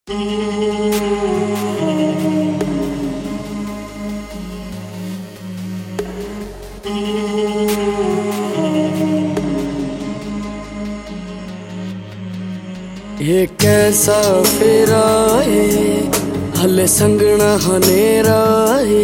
ये कैसा फेरा है, हले संगना हनेरा है।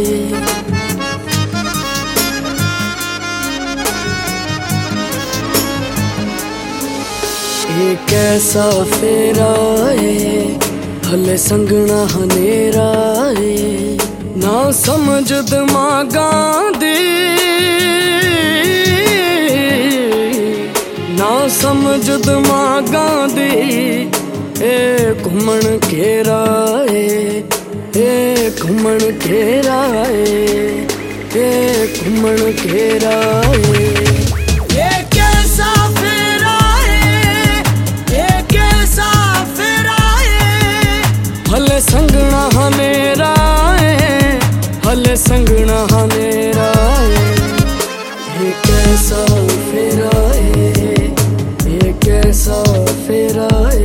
ये कैसा फेरा है, हले संगना हनेरा है। ना समझ दिमागा दी, ना समझ दिमागा दी। ए घुमन घेरा है, ए घुमन घेरा है, ए घुमन घेरा है। ये कैसा फेरा है, ये कैसा फेरा है, हले संगना हनेरा है, हले संगना हनेरा है। ये कैसा फेरा है, ये कैसा फेरा है।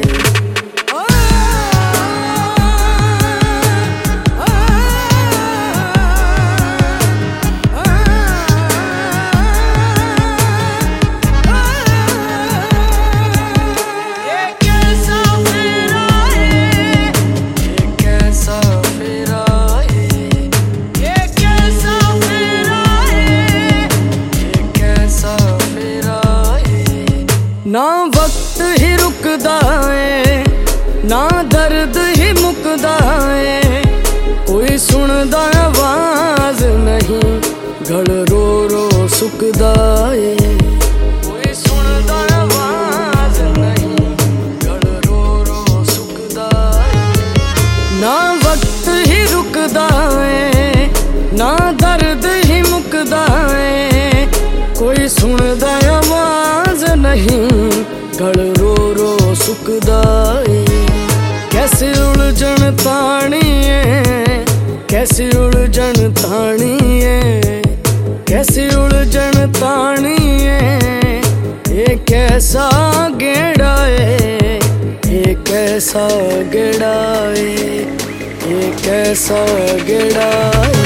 ना वक्त ही रुकदा है, ना दर्द ही मुकदा है। कोई सुनदा आवाज नहीं, गल रो रो सुकदा है। कोई सुनदा आवाज नहीं, गल रो रो सुकदा है। ना वक्त ही रुकदा है, ना दर्द ही मुकदा है। कोई सुनदा आवाज नहीं, गल रो रो सुकदा है। कैसी उलझन तानी है, कैसी उलझन तानी है, कैसी उलझन तानी है। ये कैसा गेड़ा है, ये कैसा गेड़ा है, ये कैसा गेड़ा है।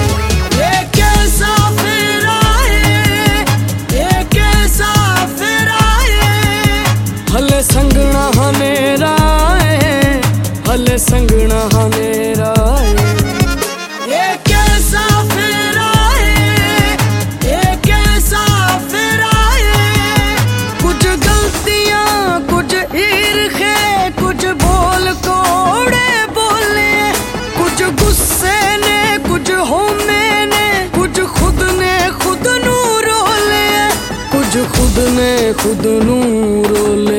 हले संगना हनेरा है, हले संगना हनेरा है। ये कैसा फेरा है, ये कैसा फेरा है। कुछ गलतियां, कुछ ईर्खे, कुछ बोल कोड़े बोले। कुछ गुस्से ने, कुछ होमे ने, कुछ खुद ने खुद नू रोले। कुछ खुद ने खुद नू रोले।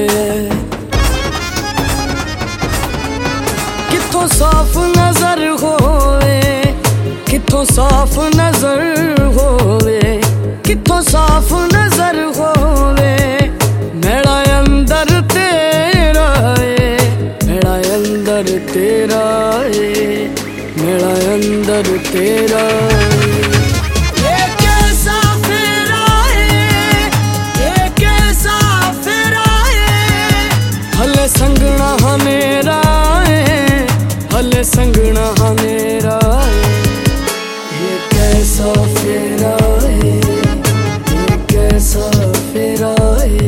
किथों साफ नजर होवे, किथों साफ नजर होवे, किथों साफ नजर होवे। मेरा अंदर तेरा है, मेरा अंदर तेरा है, मेरा अंदर तेरा है। हले संगना हनेरा है, हले संगना हनेरा है। ये कैसा फेरा है, ये कैसा फेरा है।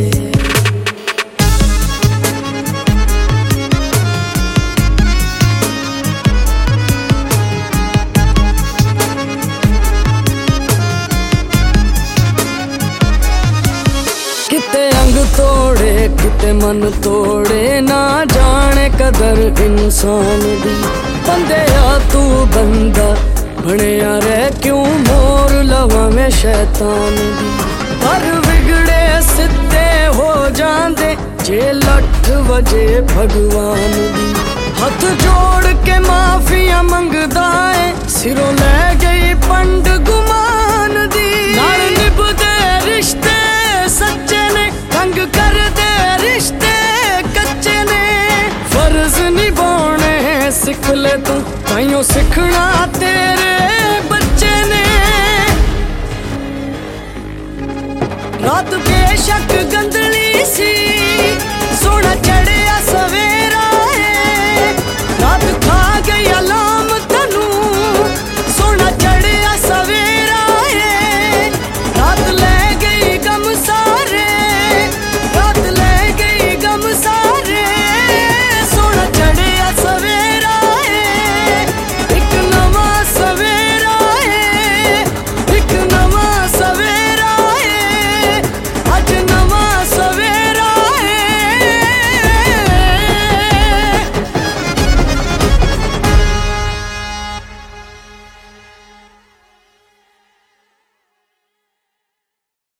किते अंग तोड़े, किते मन तोड़े, ना जाने कदर इंसान दी। बंदेया तू बंदा बनिया रह, क्यों मोर लवा में शैतान दी। पर बिगड़े सिद्धे हो जांदे, जे लठ वजे भगवान दी। हथ जोड़ के माफिया मंगदा है, सिरों ले गई पंड गुमान दी। नाल निभदे रिश्ते सच्चे ने, तंग कर दे रिश्ते कच्चे ने। फर्ज निभाने सिख ले तू, ताइयों सिखना तेरे बच्चे ने। रात